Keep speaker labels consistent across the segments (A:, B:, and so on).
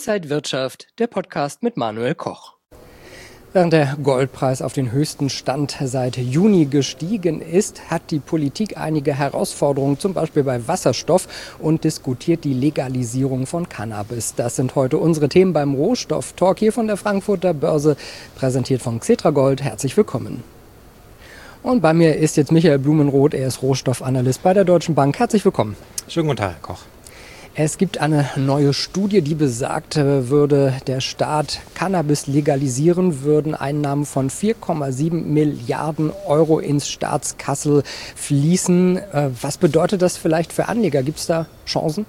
A: Inside Wirtschaft, der Podcast mit Manuel Koch. Während der Goldpreis auf den höchsten Stand seit Juni gestiegen ist, hat die Politik einige Herausforderungen, zum Beispiel bei Wasserstoff, und diskutiert die Legalisierung von Cannabis. Das sind heute unsere Themen beim Rohstoff-Talk hier von der Frankfurter Börse, präsentiert von Xetra Gold. Herzlich willkommen. Und bei mir ist jetzt Michael Blumenroth, er ist Rohstoffanalyst bei der Deutschen Bank. Herzlich willkommen.
B: Schönen guten Tag, Herr Koch.
A: Es gibt eine neue Studie, die besagt, würde der Staat Cannabis legalisieren, würden Einnahmen von 4,7 Milliarden Euro ins Staatskasse fließen. Was bedeutet das vielleicht für Anleger? Gibt es da Chancen?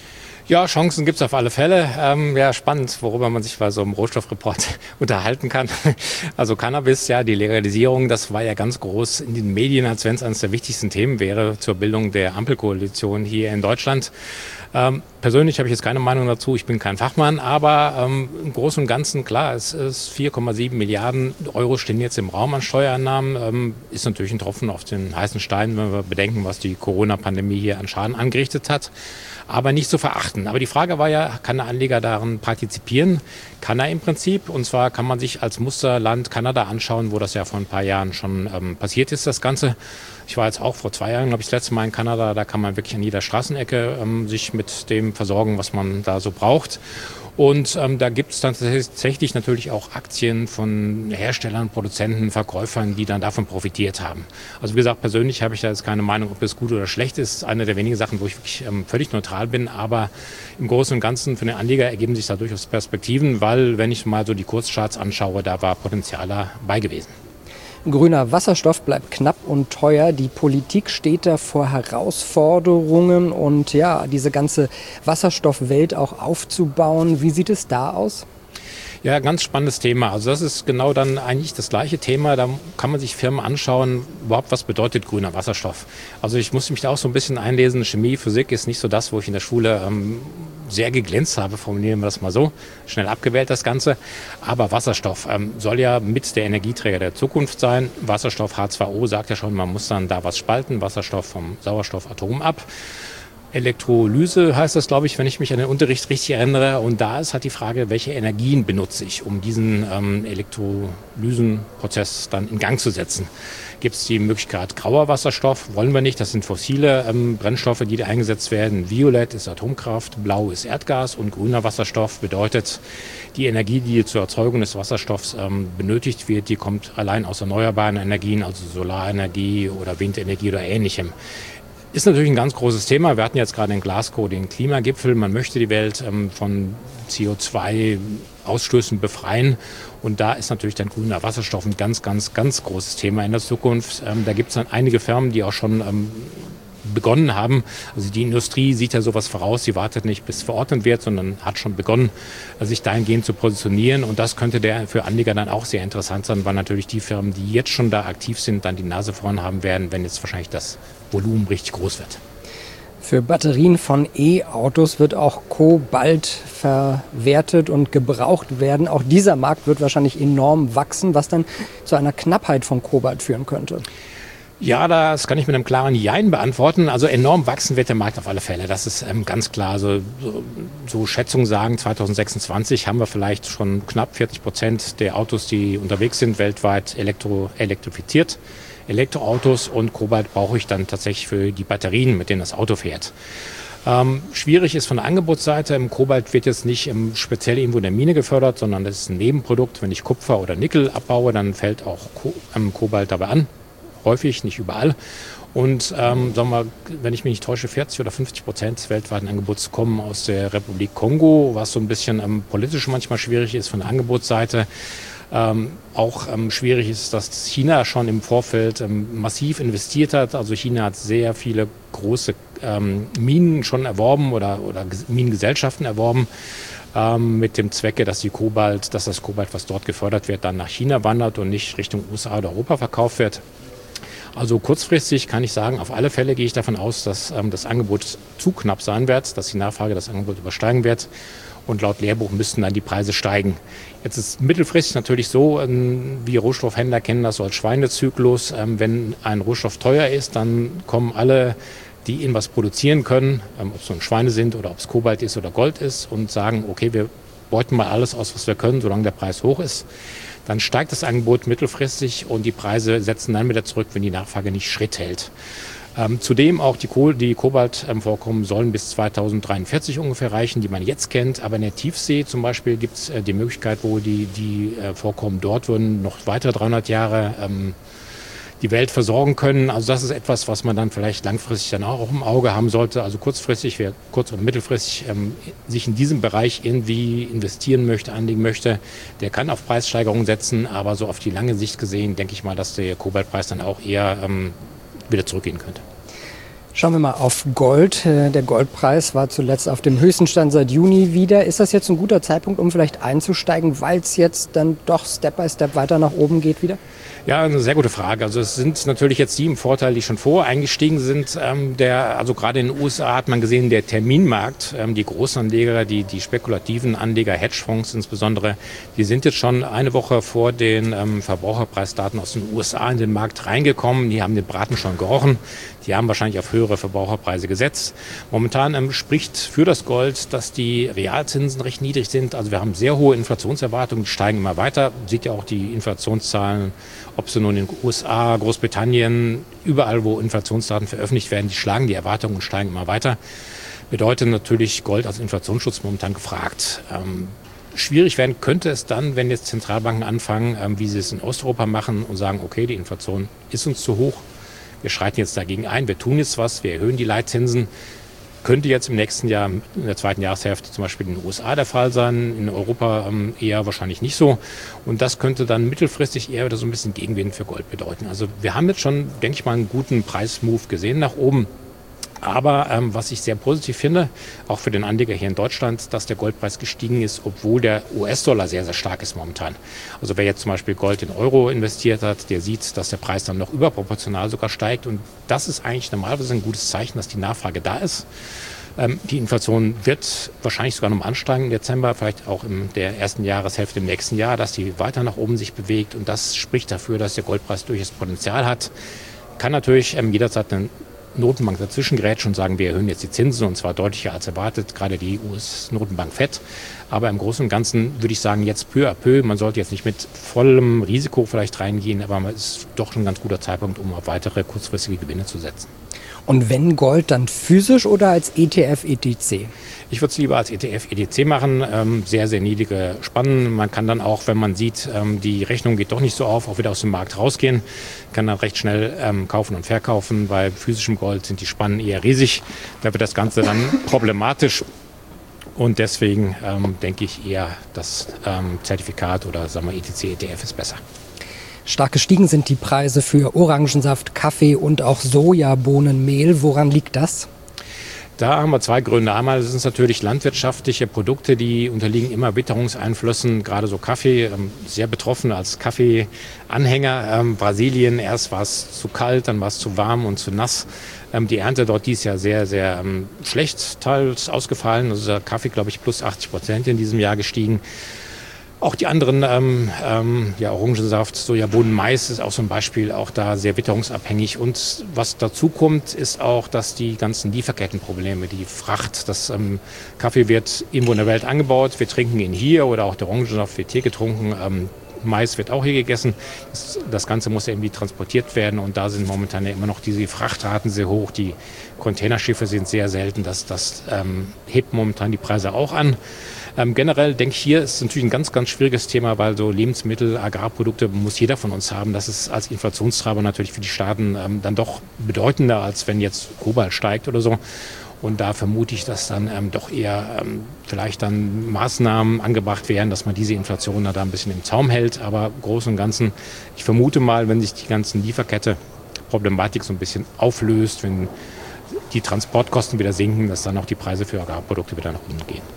B: Ja, Chancen gibt es auf alle Fälle. Ja, spannend, worüber man sich bei so einem Rohstoffreport unterhalten kann. Also Cannabis, ja, die Legalisierung, das war ja ganz groß in den Medien, als wenn es eines der wichtigsten Themen wäre zur Bildung der Ampelkoalition hier in Deutschland. Persönlich habe ich jetzt keine Meinung dazu, ich bin kein Fachmann, aber im Großen und Ganzen, klar, es ist 4,7 Milliarden Euro stehen jetzt im Raum an Steuereinnahmen, ist natürlich ein Tropfen auf den heißen Stein, wenn wir bedenken, was die Corona-Pandemie hier an Schaden angerichtet hat, aber nicht zu verachten. Aber die Frage war ja, kann der Anleger daran partizipieren? Kann er im Prinzip, und zwar kann man sich als Musterland Kanada anschauen, wo das ja vor ein paar Jahren schon passiert ist, das Ganze. Ich war jetzt auch vor 2 Jahren, glaube ich, das letzte Mal in Kanada. Da kann man wirklich an jeder Straßenecke sich mit dem versorgen, was man da so braucht. Und da gibt es dann tatsächlich natürlich auch Aktien von Herstellern, Produzenten, Verkäufern, die dann davon profitiert haben. Also wie gesagt, persönlich habe ich da jetzt keine Meinung, ob es gut oder schlecht ist. Das ist eine der wenigen Sachen, wo ich wirklich völlig neutral bin. Aber im Großen und Ganzen für den Anleger ergeben sich da durchaus Perspektiven, weil, wenn ich mal so die Kurzcharts anschaue, da war Potenzial dabei gewesen.
A: Grüner Wasserstoff bleibt knapp und teuer. Die Politik steht da vor Herausforderungen und ja, diese ganze Wasserstoffwelt auch aufzubauen. Wie sieht es da aus?
B: Ja, ganz spannendes Thema. Also das ist genau dann eigentlich das gleiche Thema. Da kann man sich Firmen anschauen, überhaupt was bedeutet grüner Wasserstoff. Also ich musste mich da auch so ein bisschen einlesen. Chemie, Physik ist nicht so das, wo ich in der Schule sehr geglänzt habe, formulieren wir das mal so. Schnell abgewählt das Ganze. Aber Wasserstoff soll ja mit der Energieträger der Zukunft sein. Wasserstoff H2O sagt ja schon, man muss dann da was spalten. Wasserstoff vom Sauerstoffatom ab. Elektrolyse heißt das, glaube ich, wenn ich mich an den Unterricht richtig erinnere. Und da ist halt die Frage, welche Energien benutze ich, um diesen Elektrolysenprozess dann in Gang zu setzen. Gibt es die Möglichkeit grauer Wasserstoff? Wollen wir nicht. Das sind fossile Brennstoffe, die da eingesetzt werden. Violett ist Atomkraft, blau ist Erdgas und grüner Wasserstoff bedeutet, die Energie, die zur Erzeugung des Wasserstoffs benötigt wird, die kommt allein aus erneuerbaren Energien, also Solarenergie oder Windenergie oder Ähnlichem. Ist natürlich ein ganz großes Thema. Wir hatten jetzt gerade in Glasgow den Klimagipfel. Man möchte die Welt von CO2-Ausstößen befreien. Und da ist natürlich dann grüner Wasserstoff ein ganz, ganz, ganz großes Thema in der Zukunft. Da gibt es dann einige Firmen, die auch schon begonnen haben. Also die Industrie sieht ja sowas voraus. Sie wartet nicht, bis verordnet wird, sondern hat schon begonnen, sich dahingehend zu positionieren. Und das könnte für Anleger dann auch sehr interessant sein, weil natürlich die Firmen, die jetzt schon da aktiv sind, dann die Nase vorn haben werden, wenn jetzt wahrscheinlich das Volumen richtig groß wird.
A: Für Batterien von E-Autos wird auch Kobalt verwertet und gebraucht werden. Auch dieser Markt wird wahrscheinlich enorm wachsen, was dann zu einer Knappheit von Kobalt führen könnte.
B: Ja, das kann ich mit einem klaren Jein beantworten. Also enorm wachsen wird der Markt auf alle Fälle. Das ist ganz klar. Also, so Schätzungen sagen, 2026 haben wir vielleicht schon knapp 40% der Autos, die unterwegs sind, weltweit elektrifiziert. Elektroautos, und Kobalt brauche ich dann tatsächlich für die Batterien, mit denen das Auto fährt. Schwierig ist von der Angebotsseite. Kobalt wird jetzt nicht speziell irgendwo in der Mine gefördert, sondern das ist ein Nebenprodukt. Wenn ich Kupfer oder Nickel abbaue, dann fällt auch Kobalt dabei an. Häufig, nicht überall. Und sagen wir mal, wenn ich mich nicht täusche, 40 oder 50% des weltweiten Angebots kommen aus der Republik Kongo, was so ein bisschen politisch manchmal schwierig ist von der Angebotsseite. Auch schwierig ist, dass China schon im Vorfeld massiv investiert hat. Also China hat sehr viele große Minen schon erworben oder Minengesellschaften erworben, mit dem Zwecke, dass das Kobalt, was dort gefördert wird, dann nach China wandert und nicht Richtung USA oder Europa verkauft wird. Also kurzfristig kann ich sagen, auf alle Fälle gehe ich davon aus, dass das Angebot zu knapp sein wird, dass die Nachfrage das Angebot übersteigen wird. Und laut Lehrbuch müssten dann die Preise steigen. Jetzt ist mittelfristig natürlich so, wie Rohstoffhändler kennen das so als Schweinezyklus. Wenn ein Rohstoff teuer ist, dann kommen alle, die ihn was produzieren können, ob es nun Schweine sind oder ob es Kobalt ist oder Gold ist, und sagen, okay, wir beuten mal alles aus, was wir können, solange der Preis hoch ist. Dann steigt das Angebot mittelfristig und die Preise setzen dann wieder zurück, wenn die Nachfrage nicht Schritt hält. Zudem auch die Kobaltvorkommen sollen bis 2043 ungefähr reichen, die man jetzt kennt. Aber in der Tiefsee zum Beispiel gibt es die Möglichkeit, wo die Vorkommen dort würden noch weitere 300 Jahre die Welt versorgen können. Also das ist etwas, was man dann vielleicht langfristig dann auch im Auge haben sollte. Also kurzfristig, wer kurz- oder mittelfristig sich in diesem Bereich irgendwie investieren möchte, anlegen möchte, der kann auf Preissteigerungen setzen. Aber so auf die lange Sicht gesehen, denke ich mal, dass der Kobaltpreis dann auch eher wieder zurückgehen könnte.
A: Schauen wir mal auf Gold. Der Goldpreis war zuletzt auf dem höchsten Stand seit Juni wieder. Ist das jetzt ein guter Zeitpunkt, um vielleicht einzusteigen, weil es jetzt dann doch Step by Step weiter nach oben geht wieder?
B: Ja, eine sehr gute Frage. Also es sind natürlich jetzt die im Vorteil, die schon vorher eingestiegen sind. Also gerade in den USA hat man gesehen, der Terminmarkt, die Großanleger, die spekulativen Anleger, Hedgefonds insbesondere, die sind jetzt schon eine Woche vor den Verbraucherpreisdaten aus den USA in den Markt reingekommen. Die haben den Braten schon gerochen. Die haben wahrscheinlich auf höhere Verbraucherpreise gesetzt. Momentan spricht für das Gold, dass die Realzinsen recht niedrig sind. Also wir haben sehr hohe Inflationserwartungen, die steigen immer weiter. Man sieht ja auch die Inflationszahlen, ob sie nun in den USA, Großbritannien, überall, wo Inflationsdaten veröffentlicht werden, die schlagen die Erwartungen und steigen immer weiter. Bedeutet natürlich Gold als Inflationsschutz momentan gefragt. Schwierig werden könnte es dann, wenn jetzt Zentralbanken anfangen, wie sie es in Osteuropa machen und sagen, okay, die Inflation ist uns zu hoch. Wir schreiten jetzt dagegen ein, wir tun jetzt was, wir erhöhen die Leitzinsen. Könnte jetzt im nächsten Jahr, in der zweiten Jahreshälfte zum Beispiel in den USA der Fall sein, in Europa eher wahrscheinlich nicht so. Und das könnte dann mittelfristig eher wieder so ein bisschen Gegenwind für Gold bedeuten. Also wir haben jetzt schon, denke ich mal, einen guten Preismove gesehen nach oben. Aber was ich sehr positiv finde, auch für den Anleger hier in Deutschland, dass der Goldpreis gestiegen ist, obwohl der US-Dollar sehr, sehr stark ist momentan. Also wer jetzt zum Beispiel Gold in Euro investiert hat, der sieht, dass der Preis dann noch überproportional sogar steigt. Und das ist eigentlich normalerweise ein gutes Zeichen, dass die Nachfrage da ist. Die Inflation wird wahrscheinlich sogar noch ansteigen im Dezember, vielleicht auch in der ersten Jahreshälfte im nächsten Jahr, dass die weiter nach oben sich bewegt. Und das spricht dafür, dass der Goldpreis durchaus Potenzial hat. Kann natürlich jederzeit eine Notenbank dazwischen grätschen und sagen, wir erhöhen jetzt die Zinsen und zwar deutlicher als erwartet, gerade die US-Notenbank FED. Aber im Großen und Ganzen würde ich sagen, jetzt peu à peu, man sollte jetzt nicht mit vollem Risiko vielleicht reingehen, aber es ist doch ein ganz guter Zeitpunkt, um auf weitere kurzfristige Gewinne zu setzen.
A: Und wenn Gold, dann physisch oder als ETF, ETC?
B: Ich würde es lieber als ETF, ETC machen. Sehr, sehr niedrige Spannen. Man kann dann auch, wenn man sieht, die Rechnung geht doch nicht so auf, auch wieder aus dem Markt rausgehen. Kann dann recht schnell kaufen und verkaufen. Bei physischem Gold sind die Spannen eher riesig. Da wird das Ganze dann problematisch. Und deswegen denke ich eher, das Zertifikat oder sagen wir ETC, ETF ist besser.
A: Stark gestiegen sind die Preise für Orangensaft, Kaffee und auch Sojabohnenmehl. Woran liegt das?
B: Da haben wir zwei Gründe. Einmal sind es natürlich landwirtschaftliche Produkte, die unterliegen immer Witterungseinflüssen. Gerade so Kaffee, sehr betroffen als Kaffeeanhänger. Brasilien, erst war es zu kalt, dann war es zu warm und zu nass. Die Ernte dort dieses Jahr sehr, sehr schlecht teils ausgefallen. Also der Kaffee, glaube ich, plus 80% in diesem Jahr gestiegen. Auch die anderen, Orangensaft, Sojabohnen, Mais ist auch so ein Beispiel, auch da sehr witterungsabhängig. Und was dazu kommt, ist auch, dass die ganzen Lieferkettenprobleme, die Fracht, das Kaffee wird irgendwo in der Welt angebaut, wir trinken ihn hier oder auch der Orangensaft wird hier getrunken. Mais wird auch hier gegessen. Das Ganze muss ja irgendwie transportiert werden und da sind momentan ja immer noch diese Frachtraten sehr hoch. Die Containerschiffe sind sehr selten. Das hebt momentan die Preise auch an. Generell denke ich, hier ist natürlich ein ganz, ganz schwieriges Thema, weil so Lebensmittel, Agrarprodukte muss jeder von uns haben. Das ist als Inflationstreiber natürlich für die Staaten dann doch bedeutender, als wenn jetzt Kobalt steigt oder so. Und da vermute ich, dass dann doch eher vielleicht dann Maßnahmen angebracht werden, dass man diese Inflation da ein bisschen im Zaum hält. Aber im Großen und Ganzen, ich vermute mal, wenn sich die ganzen Lieferkette-Problematik so ein bisschen auflöst, wenn die Transportkosten wieder sinken, dass dann auch die Preise für Agrarprodukte wieder nach unten gehen.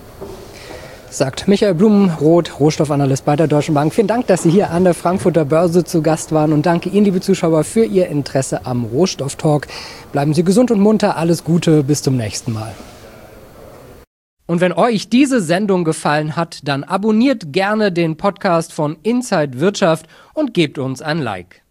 A: Sagt Michael Blumenroth, Rohstoffanalyst bei der Deutschen Bank. Vielen Dank, dass Sie hier an der Frankfurter Börse zu Gast waren und danke Ihnen, liebe Zuschauer, für Ihr Interesse am Rohstofftalk. Bleiben Sie gesund und munter, alles Gute, bis zum nächsten Mal. Und wenn euch diese Sendung gefallen hat, dann abonniert gerne den Podcast von Inside Wirtschaft und gebt uns ein Like.